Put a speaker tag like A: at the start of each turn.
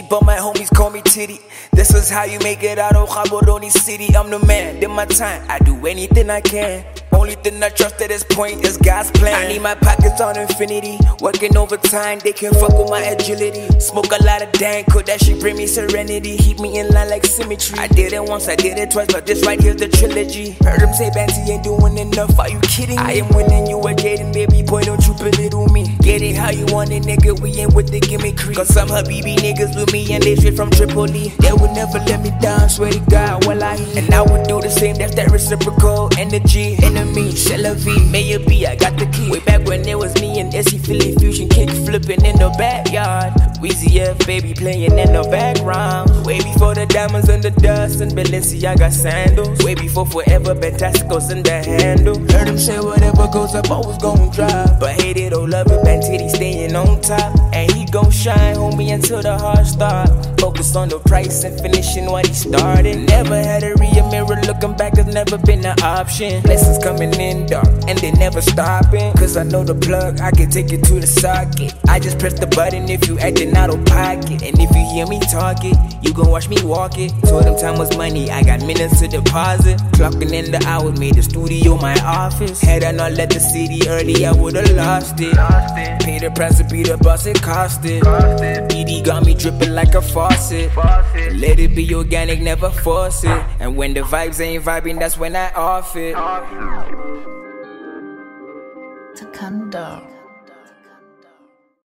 A: but my homies call me Titty. This is how you make it out of Gaborone City. I'm the man, did my time, I do anything I can. Only thing I trust at this point is God's plan. I need my pockets on infinity, working overtime, they can fuck with my agility. Smoke a lot of dank, could that shit bring me serenity? Keep me in line like symmetry. I did it once, I did it twice, but this right here's the trilogy. Heard them say Banty ain't doing enough, are you kidding me? I am winning, you are jading, baby boy, don't you belittle me. Get it how you want it, nigga, we ain't with the gimmickry. Cause some Habibi niggas with me and they straight from Tripoli. They would never let me down, swear to God, well I hear. And I would do the same, that's that reciprocal energy. Enemy, c'est la vie, may it be, I got the key. Way back when it was me and Essie Philly Fusion, kick flipping in the backyard. Weezy F, baby, playing in the background. Way before the diamonds and the dust and Balenciaga sandals. Way before forever, Fantasticos in the handle. Heard him say whatever goes up, always gon' drive. But hate it or love it, Bantity staying on top. And he gon' shine, homie, until the hard start. Focus on the price and finishing what he started. Never had a rear mirror, looking back has never been an option. Blessings coming in dark, and they never stopping. Cause I know the plug, I can take it to the socket. I just press the button if you acting out of pocket. And if you hear me talk it, you gon' watch me walk it. Told them time was money, I got minutes to deposit. Clocking in the hours, made the studio my office. Had I not left the city early, I would've lost it. Pay the price to be the boss, it cost it. ED got me dripping like a faucet. Let it be organic, never force it. And when the vibes ain't vibing, that's when I off it.
B: Takanda.